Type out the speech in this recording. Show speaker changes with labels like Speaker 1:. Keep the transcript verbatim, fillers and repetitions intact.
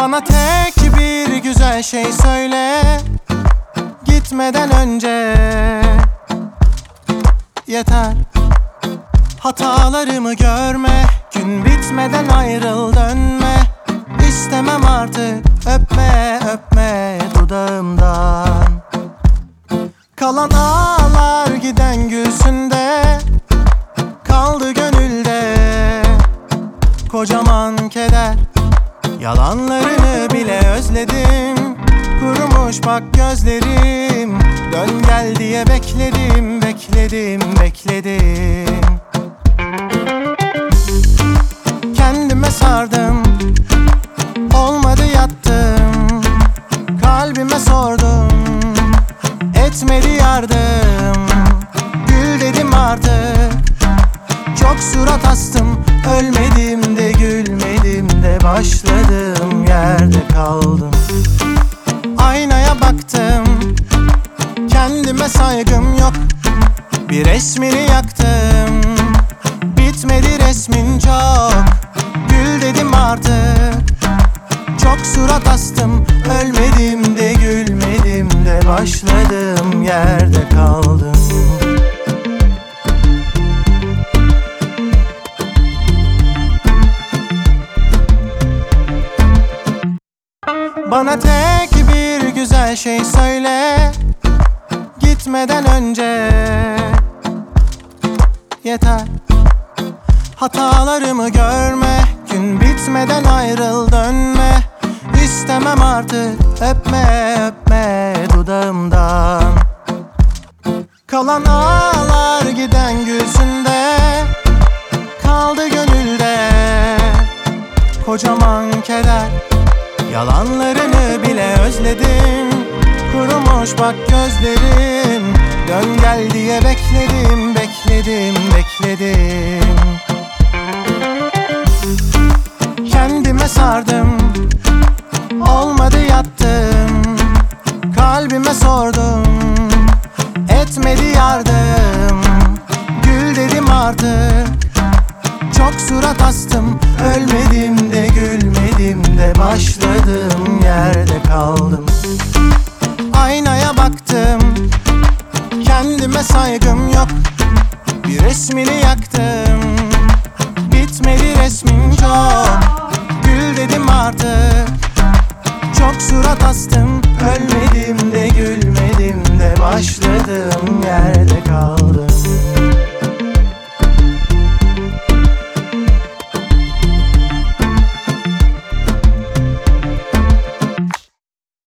Speaker 1: Bana tek bir güzel şey söyle gitmeden önce. Yeter hatalarımı görme, gün bitmeden ayrıl dönme. İstemem artık öpme öpme dudağımdan. Kalan ağlar giden gülsünde, kaldı gönülde kocaman keder. Yalanlarını bile özledim, kurumuş bak gözlerim. Dön gel diye bekledim, bekledim, bekledim. Kendime sardım, olmadı yattım. Kalbime sordum, etmedi yardım. Gül dedim artık, çok surat astım. Ölmedim de gülmedim de, başladığım yerde kaldım. Aynaya baktım, kendime saygım yok. Bir resmini yaktım, bitmedi resmin çok. Gül dedim artık, çok surat astım. Ölmedim de gülmedim de, başladığım yerde kaldım. Bana tek bir güzel şey söyle gitmeden önce. Yeter hatalarımı görme, gün bitmeden ayrıl dönme. İstemem artık öpme öpme dudağımdan. Kalan ağlar giden gülsünde, kaldı gönülde kocaman keder. Yalanlarını bile özledim, kurumuş bak gözlerim. Dön gel diye bekledim, bekledim, bekledim. Kendime sardım, olmadı yattım. Kalbime sordum, etmedi yardım. Gül dedim artık, çok surat astım. Ölmedim de gülmedim de, başladığım yerde kaldım. Aynaya baktım, kendime saygım yok. Bir resmini yaktım, bitmedi resmin çok. Gül dedim artık, çok surat astım. Ölmedim de